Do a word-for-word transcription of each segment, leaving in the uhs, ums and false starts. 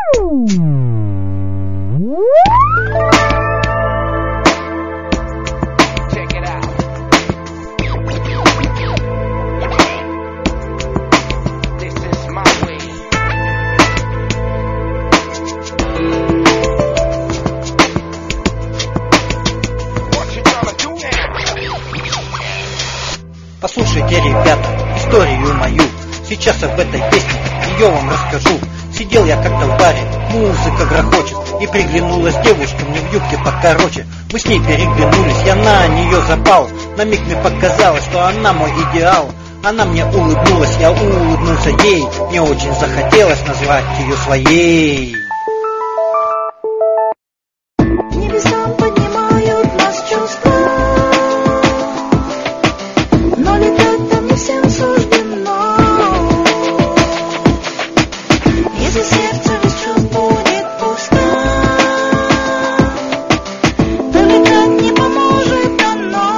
Послушайте, ребята, историю мою. Сейчас об этой песне ее вам расскажу. Сидел я как-то в баре, музыка грохочет, и приглянулась девушка мне в юбке покороче. Мы с ней переглянулись, я на нее запал. На миг мне показалось, что она мой идеал. Она мне улыбнулась, я улыбнулся ей. Мне очень захотелось назвать ее своей. Небесам поднимают нас чувства, но летать там не всем суждено. Если сердце без чувств будет пусто, то летать не поможет оно.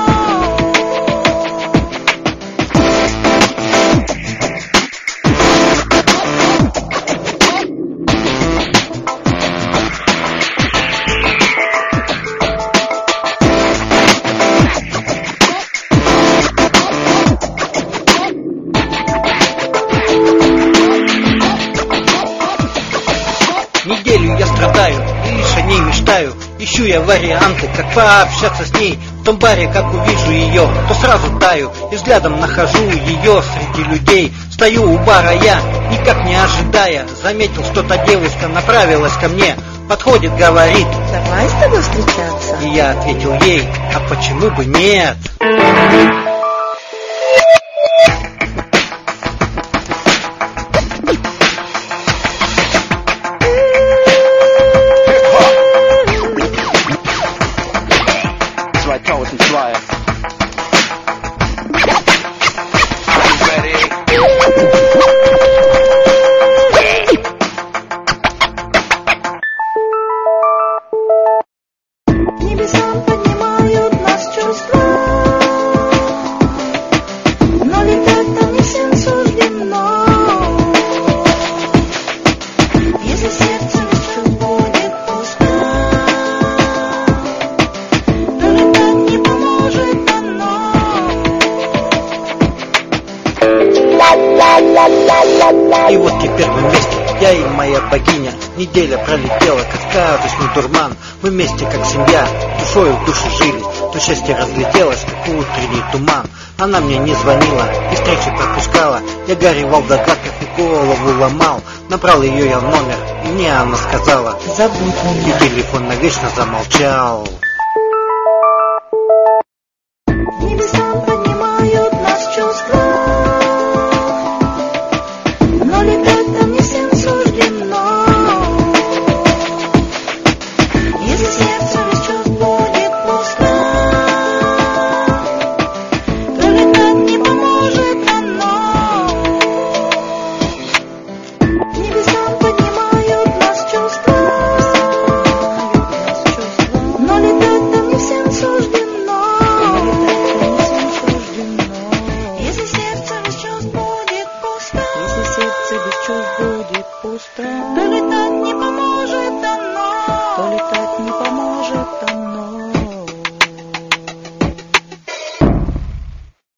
Неделю я страдаю и лишь о ней мечтаю. Ищу я варианты, как пообщаться с ней. В том баре, как увижу ее, то сразу таю. И взглядом нахожу ее среди людей. Стою у бара я, никак не ожидая. Заметил, что та девушка направилась ко мне. Подходит, говорит: Давай с тобой встречаться. И я ответил ей: а почему бы нет? Right toes and fly. Are you ready? Небесам поднимают нас чувства, но летать там не всем суждено. Если сердце без чувств будет пусто, то летать не поможет оно. И вот теперь мы вместе, я и моя богиня. Неделя пролетела, как сказочный дурман. Мы вместе, как семья, душою в душе жили. То счастье разлетелось, как утренний туман. Она мне не звонила и встречи пропускала. Я горевал в догадках и голову ломал. Набрал ее я в номер, и мне она сказала: Забудь меня. и телефон навечно замолчал.